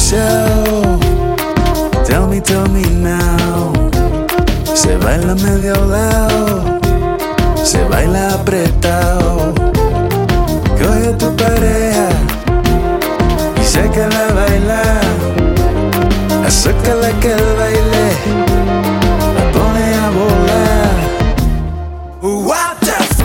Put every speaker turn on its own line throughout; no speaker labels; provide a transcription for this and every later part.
show. Tell me now. Se baila medio lado, se baila apretado. Coge tu pareja y sé que la baila. Acércale que el baile la pone a volar. What the f-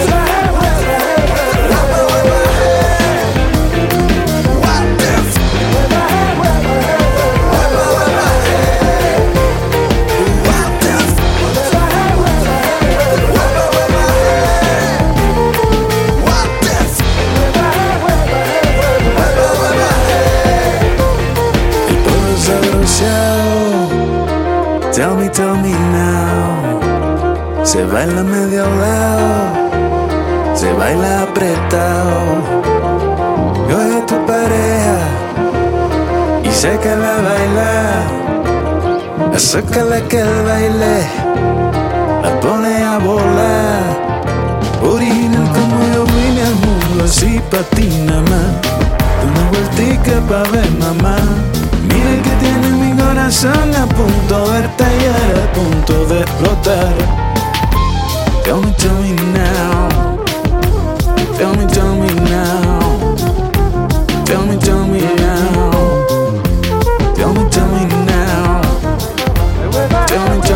Tell me now. Se baila medio lado, se baila apretado. Coge tu pareja y sé que la baila. Acércale que el baile la pone a volar. Original como yo vine al mundo, así pa' ti nada más. Una vueltica pa' ver mamá. Mira que tiene mi corazón a punto de estallar, a punto de explotar. Tell me now. Tell me now. Tell me now. Tell me now. Tell me